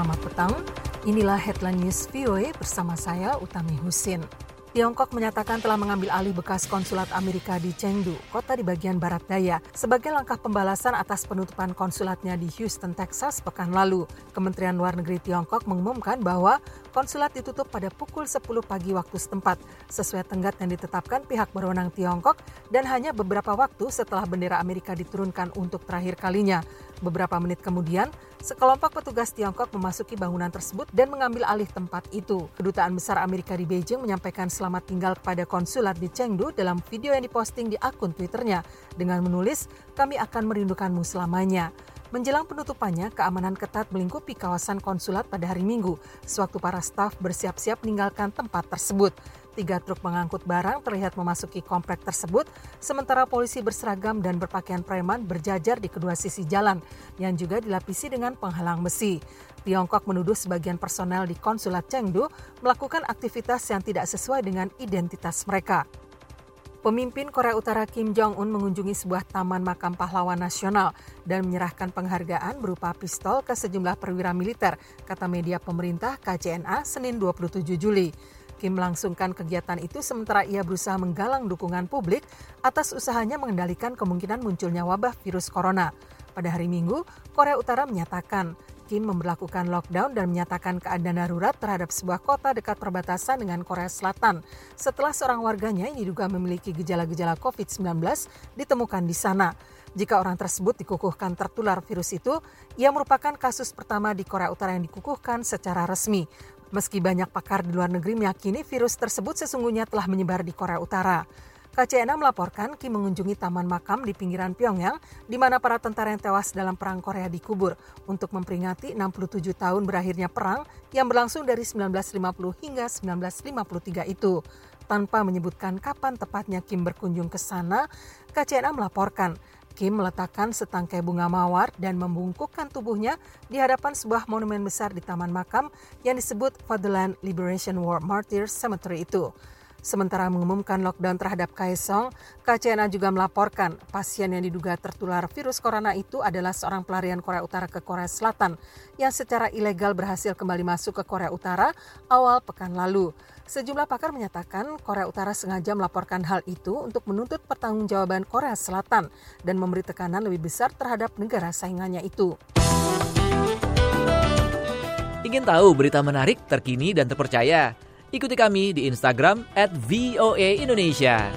Selamat petang, inilah Headline News VOA bersama saya Utami Husin. Tiongkok menyatakan telah mengambil alih bekas konsulat Amerika di Chengdu, kota di bagian barat daya, sebagai langkah pembalasan atas penutupan konsulatnya di Houston, Texas pekan lalu. Kementerian Luar Negeri Tiongkok mengumumkan bahwa konsulat ditutup pada pukul 10 pagi waktu setempat, sesuai tenggat yang ditetapkan pihak berwenang Tiongkok dan hanya beberapa waktu setelah bendera Amerika diturunkan untuk terakhir kalinya. Beberapa menit kemudian, sekelompok petugas Tiongkok memasuki bangunan tersebut dan mengambil alih tempat itu. Kedutaan Besar Amerika di Beijing menyampaikan selamat tinggal kepada konsulat di Chengdu dalam video yang diposting di akun Twitternya dengan menulis, "Kami akan merindukanmu selamanya." Menjelang penutupannya, keamanan ketat melingkupi kawasan konsulat pada hari Minggu, sewaktu para staf bersiap-siap meninggalkan tempat tersebut. 3 truk pengangkut barang terlihat memasuki komplek tersebut, sementara polisi berseragam dan berpakaian preman berjajar di kedua sisi jalan, yang juga dilapisi dengan penghalang besi. Tiongkok menuduh sebagian personel di konsulat Chengdu melakukan aktivitas yang tidak sesuai dengan identitas mereka. Pemimpin Korea Utara Kim Jong-un mengunjungi sebuah taman makam pahlawan nasional dan menyerahkan penghargaan berupa pistol ke sejumlah perwira militer, kata media pemerintah KCNA Senin 27 Juli. Kim melangsungkan kegiatan itu sementara ia berusaha menggalang dukungan publik atas usahanya mengendalikan kemungkinan munculnya wabah virus corona. Pada hari Minggu, Korea Utara menyatakan Kim memberlakukan lockdown dan menyatakan keadaan darurat terhadap sebuah kota dekat perbatasan dengan Korea Selatan setelah seorang warganya yang diduga memiliki gejala-gejala COVID-19 ditemukan di sana. Jika orang tersebut dikukuhkan tertular virus itu, ia merupakan kasus pertama di Korea Utara yang dikukuhkan secara resmi. Meski banyak pakar di luar negeri meyakini virus tersebut sesungguhnya telah menyebar di Korea Utara. KCNA melaporkan Kim mengunjungi taman makam di pinggiran Pyongyang, di mana para tentara yang tewas dalam Perang Korea dikubur, untuk memperingati 67 tahun berakhirnya perang yang berlangsung dari 1950 hingga 1953 itu. Tanpa menyebutkan kapan tepatnya Kim berkunjung ke sana, KCNA melaporkan Kim meletakkan setangkai bunga mawar dan membungkukkan tubuhnya di hadapan sebuah monumen besar di taman makam yang disebut Fatherland Liberation War Martyrs Cemetery itu. Sementara mengumumkan lockdown terhadap Kaesong, KCNA juga melaporkan pasien yang diduga tertular virus corona itu adalah seorang pelarian Korea Utara ke Korea Selatan yang secara ilegal berhasil kembali masuk ke Korea Utara awal pekan lalu. Sejumlah pakar menyatakan Korea Utara sengaja melaporkan hal itu untuk menuntut pertanggungjawaban Korea Selatan dan memberi tekanan lebih besar terhadap negara saingannya itu. Ingin tahu berita menarik, terkini, dan terpercaya? Ikuti kami di Instagram @VOA Indonesia.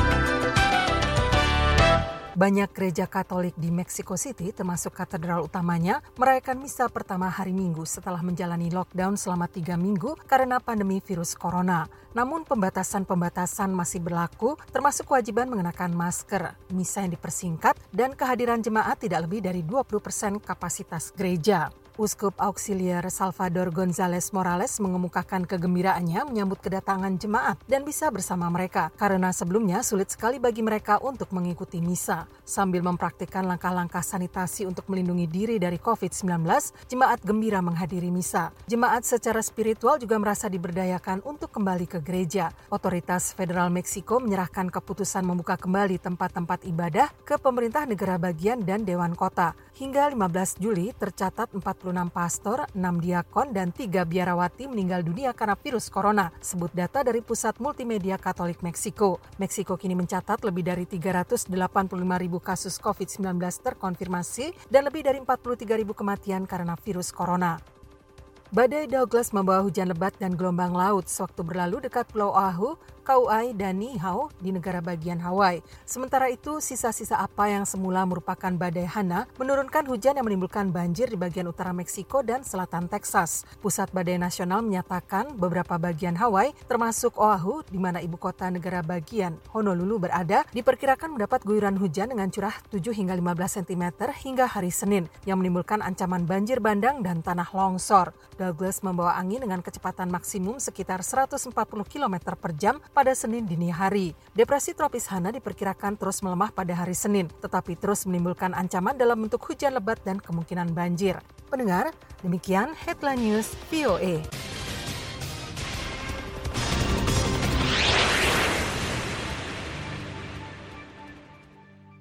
Banyak gereja Katolik di Mexico City, termasuk katedral utamanya, merayakan misa pertama hari Minggu setelah menjalani lockdown selama 3 minggu karena pandemi virus corona. Namun pembatasan-pembatasan masih berlaku, termasuk kewajiban mengenakan masker, misa yang dipersingkat, dan kehadiran jemaat tidak lebih dari 20% kapasitas gereja. Uskup Auxiliar Salvador González Morales mengemukakan kegembiraannya menyambut kedatangan jemaat dan bisa bersama mereka karena sebelumnya sulit sekali bagi mereka untuk mengikuti misa. Sambil mempraktikkan langkah-langkah sanitasi untuk melindungi diri dari COVID-19, jemaat gembira menghadiri misa. Jemaat secara spiritual juga merasa diberdayakan untuk kembali ke gereja. Otoritas Federal Meksiko menyerahkan keputusan membuka kembali tempat-tempat ibadah ke pemerintah negara bagian dan Dewan Kota. Hingga 15 Juli tercatat 46 pastor, 6 diakon, dan 3 biarawati meninggal dunia karena virus corona, sebut data dari Pusat Multimedia Katolik Meksiko. Meksiko kini mencatat lebih dari 385.000 kasus COVID-19 terkonfirmasi dan lebih dari 43.000 kematian karena virus corona. Badai Douglas membawa hujan lebat dan gelombang laut sewaktu berlalu dekat Pulau Oahu, Kauai, dan Niihau di negara bagian Hawaii. Sementara itu, sisa-sisa apa yang semula merupakan badai Hana menurunkan hujan yang menimbulkan banjir di bagian utara Meksiko dan selatan Texas. Pusat Badai Nasional menyatakan beberapa bagian Hawaii, termasuk Oahu, di mana ibu kota negara bagian Honolulu berada, diperkirakan mendapat guyuran hujan dengan curah 7 hingga 15 cm hingga hari Senin, yang menimbulkan ancaman banjir bandang dan tanah longsor. Douglas membawa angin dengan kecepatan maksimum sekitar 140 km per jam pada Senin dini hari. Depresi tropis Hana diperkirakan terus melemah pada hari Senin, tetapi terus menimbulkan ancaman dalam bentuk hujan lebat dan kemungkinan banjir. Pendengar, demikian Headline News VOA.